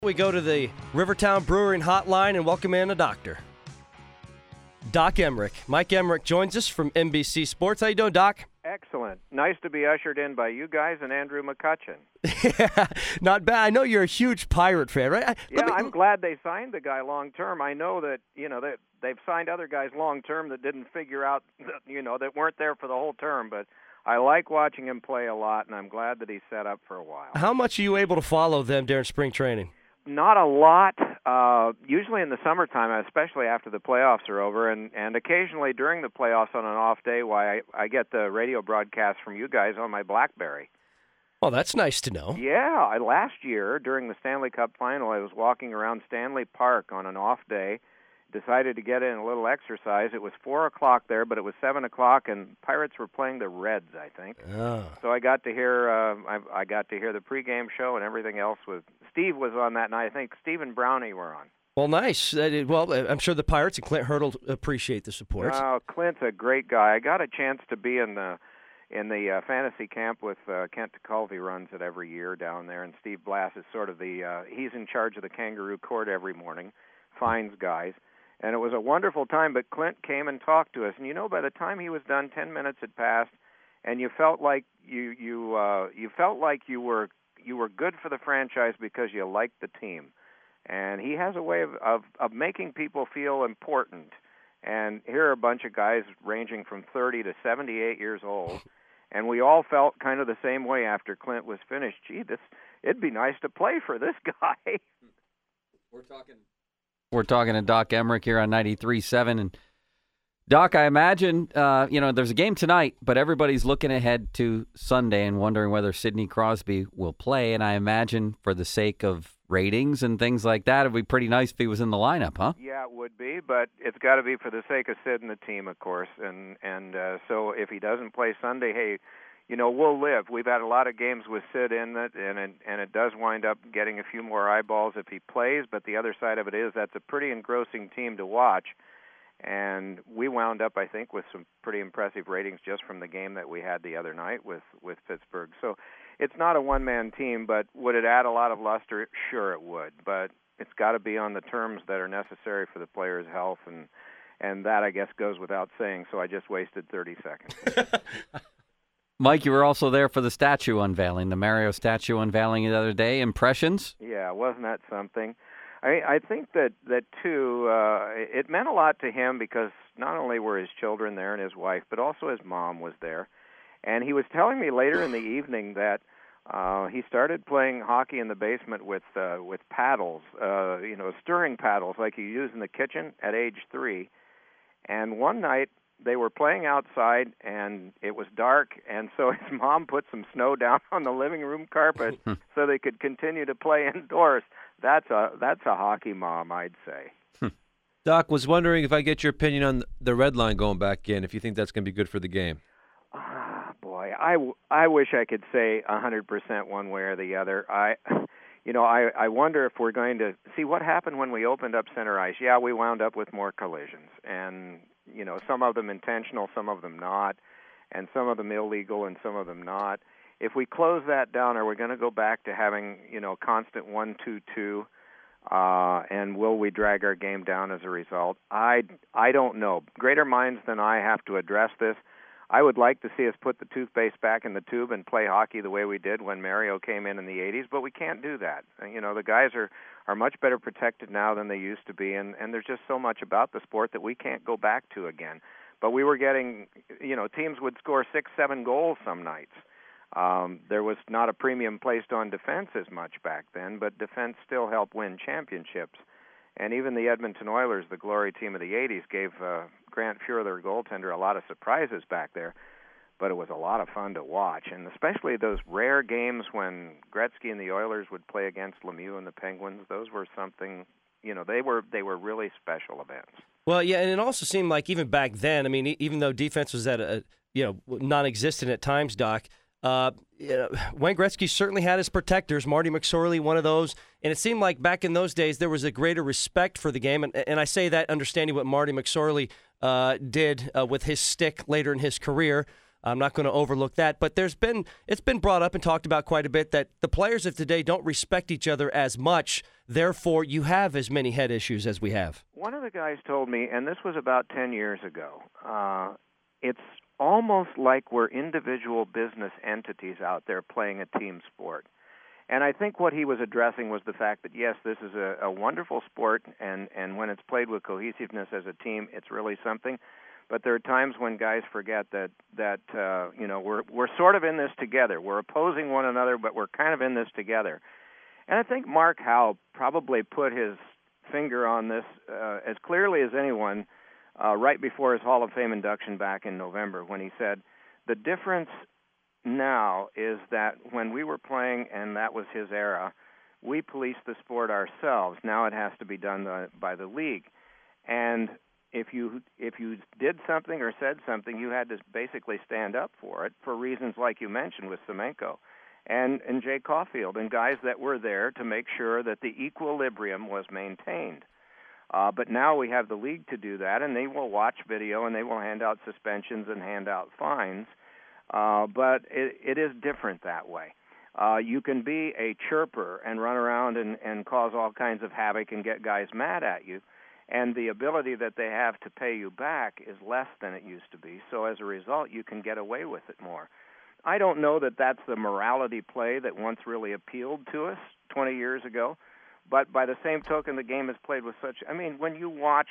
We go to the Rivertown Brewing Hotline and welcome in a doctor. Doc Emrick. Mike Emrick joins us from NBC Sports. How you doing, Doc? Excellent. Nice to be ushered in by you guys and Andrew McCutcheon. Yeah, not bad. I know you're a huge Pirate fan, right? I'm glad they signed the guy long term. I know that, that they've signed other guys long term that didn't figure out, that weren't there for the whole term, but I like watching him play a lot, and I'm glad that he's set up for a while. How much are you able to follow them during spring training? Not a lot. Usually in the summertime, especially after the playoffs are over, and occasionally during the playoffs on an off day, I get the radio broadcast from you guys on my BlackBerry. Well, that's nice to know. Yeah, last year during the Stanley Cup final, I was walking around Stanley Park on an off day, decided to get in a little exercise. It was 4 o'clock there, but it was 7 o'clock, and Pirates were playing the Reds, I think. Oh. So I got to hear I got to hear the pregame show, and everything else was. Steve was on that night. I think Steve and Brownie were on. Well, nice. Well, I'm sure the Pirates and Clint Hurdle appreciate the support. Oh, Clint's a great guy. I got a chance to be in the fantasy camp with Kent TeCulvey runs it every year down there, and Steve Blass is sort of he's in charge of the kangaroo court every morning, finds guys. And it was a wonderful time, but Clint came and talked to us. And by the time he was done, 10 minutes had passed, and you felt like you were good for the franchise because you liked the team. And he has a way of making people feel important. And here are a bunch of guys ranging from 30 to 78 years old, and we all felt kind of the same way after Clint was finished. Gee, it'd be nice to play for this guy. We're talking to Doc Emrick here on 93.7. And Doc, I imagine, there's a game tonight, but everybody's looking ahead to Sunday and wondering whether Sidney Crosby will play. And I imagine for the sake of ratings and things like that, it'd be pretty nice if he was in the lineup, huh? Yeah, it would be, but it's got to be for the sake of Sid and the team, of course. And so if he doesn't play Sunday, hey, we'll live. We've had a lot of games with Sid in it, and it does wind up getting a few more eyeballs if he plays, but the other side of it is that's a pretty engrossing team to watch. And we wound up, I think, with some pretty impressive ratings just from the game that we had the other night with Pittsburgh. So it's not a one-man team, but would it add a lot of luster? Sure it would, but it's got to be on the terms that are necessary for the player's health, and that, I guess, goes without saying, so I just wasted 30 seconds. Mike, you were also there for the statue unveiling, the Mario statue unveiling the other day. Impressions? Yeah, wasn't that something? I think that too, it meant a lot to him because not only were his children there and his wife, but also his mom was there. And he was telling me later in the evening that he started playing hockey in the basement with paddles, stirring paddles like you use in the kitchen at age 3. And one night, they were playing outside, and it was dark, and so his mom put some snow down on the living room carpet so they could continue to play indoors. That's a hockey mom, I'd say. Doc, was wondering if I get your opinion on the red line going back in, if you think that's going to be good for the game. Boy, I wish I could say 100% one way or the other. I wonder if we're going to see what happened when we opened up center ice. Yeah, we wound up with more collisions, and some of them intentional, some of them not, and some of them illegal and some of them not. If we close that down, are we going to go back to having, constant 1-2-2, and will we drag our game down as a result? I don't know. Greater minds than I have to address this. I would like to see us put the toothpaste back in the tube and play hockey the way we did when Mario came in the 80s, but we can't do that. The guys are much better protected now than they used to be, and there's just so much about the sport that we can't go back to again. But we were getting, teams would score 6-7 goals some nights. There was not a premium placed on defense as much back then, but defense still helped win championships. And even the Edmonton Oilers, the glory team of the 80s, gave Grant Fuhr, their goaltender, a lot of surprises back there. But it was a lot of fun to watch, and especially those rare games when Gretzky and the Oilers would play against Lemieux and the Penguins. Those were something, they were really special events. Well, yeah, and it also seemed like even back then, I mean, even though defense was at a non-existent at times, Doc, Wayne Gretzky certainly had his protectors. Marty McSorley, one of those. And it seemed like back in those days there was a greater respect for the game. And I say that understanding what Marty McSorley did with his stick later in his career. I'm not going to overlook that. But it's been brought up and talked about quite a bit that the players of today don't respect each other as much. Therefore, you have as many head issues as we have. One of the guys told me, and this was about 10 years ago, it's almost like we're individual business entities out there playing a team sport. And I think what he was addressing was the fact that, yes, this is a wonderful sport, and when it's played with cohesiveness as a team, it's really something. But there are times when guys forget that we're sort of in this together. We're opposing one another, but we're kind of in this together. And I think Mark Howe probably put his finger on this as clearly as anyone right before his Hall of Fame induction back in November, when he said, the difference now is that when we were playing, and that was his era, we policed the sport ourselves. Now it has to be done by the league. And if you did something or said something, you had to basically stand up for it for reasons like you mentioned with Semenko and Jay Caulfield and guys that were there to make sure that the equilibrium was maintained. But now we have the league to do that, and they will watch video and they will hand out suspensions and hand out fines. But it is different that way. You can be a chirper and run around and cause all kinds of havoc and get guys mad at you, and the ability that they have to pay you back is less than it used to be. So as a result, you can get away with it more. I don't know that that's the morality play that once really appealed to us 20 years ago, but by the same token, the game is played with such. I mean, when you watch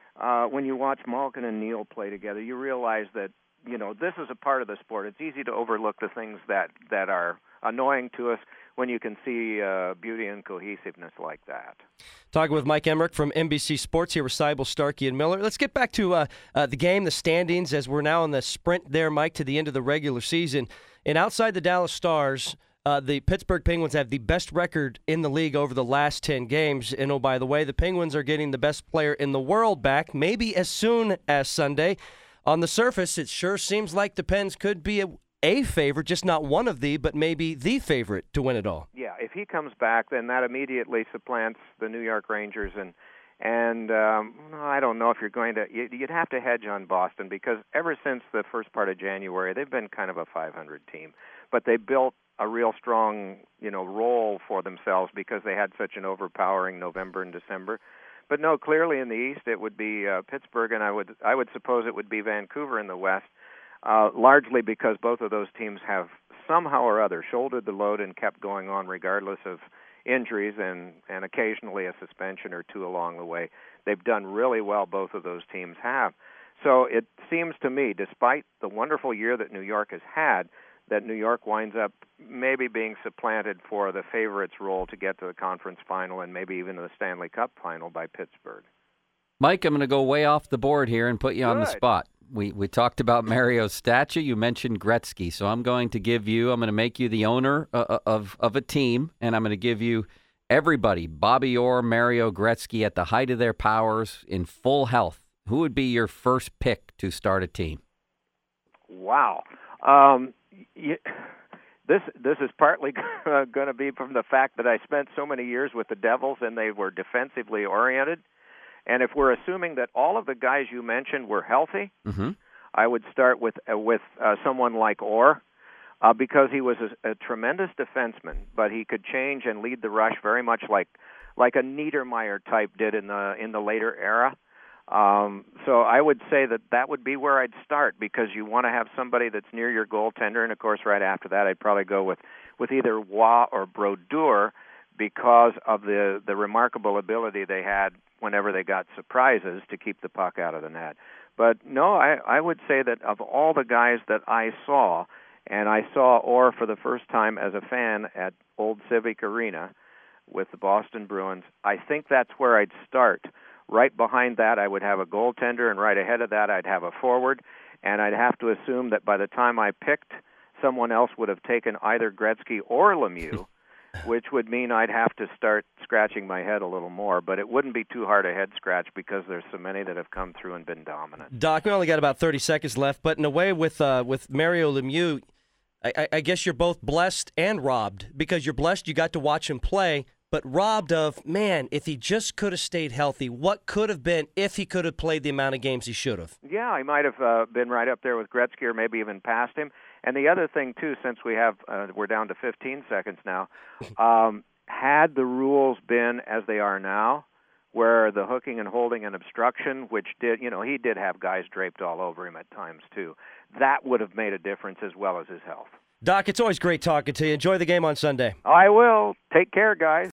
Malkin and Neal play together, you realize that this is a part of the sport. It's easy to overlook the things that are annoying to us when you can see beauty and cohesiveness like that. Talking with Mike Emmerich from NBC Sports here with Seibel, Starkey, and Miller. Let's get back to the game, the standings, as we're now in the sprint there, Mike, to the end of the regular season. And outside the Dallas Stars, the Pittsburgh Penguins have the best record in the league over the last 10 games. And, oh, by the way, the Penguins are getting the best player in the world back, maybe as soon as Sunday. On the surface, it sure seems like the Pens could be a favorite, just not one of but maybe the favorite to win it all. Yeah, if he comes back, then that immediately supplants the New York Rangers, and I don't know if you're going to. You'd have to hedge on Boston because ever since the first part of January, they've been kind of a 500 team, but they built a real strong, role for themselves because they had such an overpowering November and December. But no, clearly in the East it would be Pittsburgh, and I would suppose it would be Vancouver in the West, largely because both of those teams have somehow or other shouldered the load and kept going on regardless of injuries and occasionally a suspension or two along the way. They've done really well, both of those teams have. So it seems to me, despite the wonderful year that New York has had, that New York winds up maybe being supplanted for the favorites' role to get to the conference final and maybe even the Stanley Cup final by Pittsburgh. Mike, I'm going to go way off the board here and put you on the spot. We talked about Mario's statue. You mentioned Gretzky, so I'm going to make you the owner of a team, and I'm going to give you everybody, Bobby Orr, Mario Gretzky, at the height of their powers, in full health. Who would be your first pick to start a team? Wow. This is partly going to be from the fact that I spent so many years with the Devils and they were defensively oriented. And if we're assuming that all of the guys you mentioned were healthy, I would start with someone like Orr because he was a tremendous defenseman, but he could change and lead the rush very much like a Niedermeyer type did in the later era. So I would say that would be where I'd start because you want to have somebody that's near your goaltender, and of course right after that I'd probably go with either Waugh or Brodeur because of the remarkable ability they had whenever they got surprises to keep the puck out of the net. But no, I would say that of all the guys that I saw, and I saw Orr for the first time as a fan at Old Civic Arena with the Boston Bruins, I think that's where I'd start. Right behind that, I would have a goaltender, and right ahead of that, I'd have a forward. And I'd have to assume that by the time I picked, someone else would have taken either Gretzky or Lemieux, which would mean I'd have to start scratching my head a little more. But it wouldn't be too hard a head scratch because there's so many that have come through and been dominant. Doc, we only got about 30 seconds left, but in a way with Mario Lemieux, I guess you're both blessed and robbed because you're blessed you got to watch him play, but robbed of, man, if he just could have stayed healthy, what could have been if he could have played the amount of games he should have? Yeah, he might have been right up there with Gretzky or maybe even past him. And the other thing, too, since we're down to 15 seconds now, had the rules been as they are now, where the hooking and holding and obstruction, which he did have guys draped all over him at times, too, that would have made a difference as well as his health. Doc, it's always great talking to you. Enjoy the game on Sunday. I will. Take care, guys.